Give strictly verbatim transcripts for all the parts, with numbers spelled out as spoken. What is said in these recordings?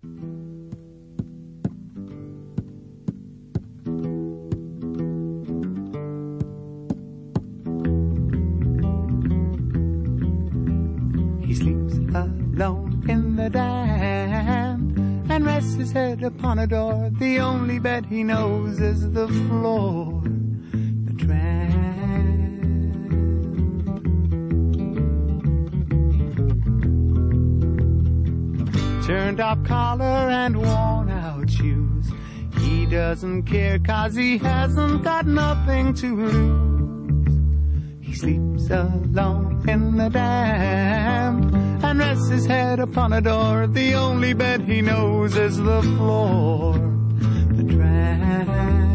He sleeps alone in the damp and rests his head upon a door. The only bed he knows is the floor. The tramp. Turned up collar and worn out shoes. He doesn't care 'cause he hasn't got nothing to lose. He sleeps alone in the damp and rests his head upon a door. The only bed he knows is the floor. The tramp.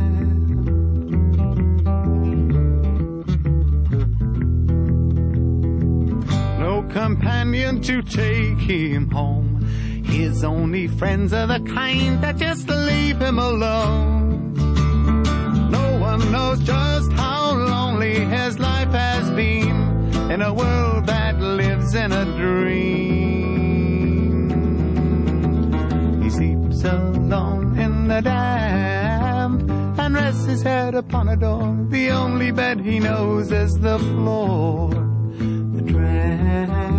No companion to take him home. His only friends are the kind that just leave him alone. No one knows just how lonely his life has been in a world that lives in a dream. He sleeps alone in the damp and rests his head upon a door. The only bed he knows is the floor. The tramp.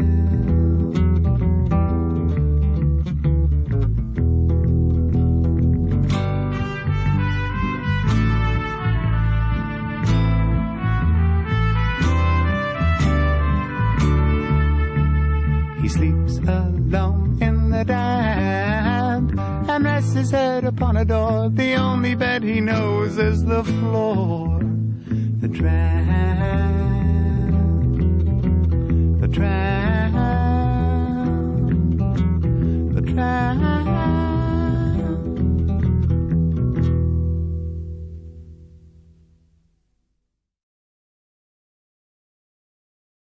Sleeps alone in the damp and rests his head upon a door. The only bed he knows is the floor. The tramp. The tramp.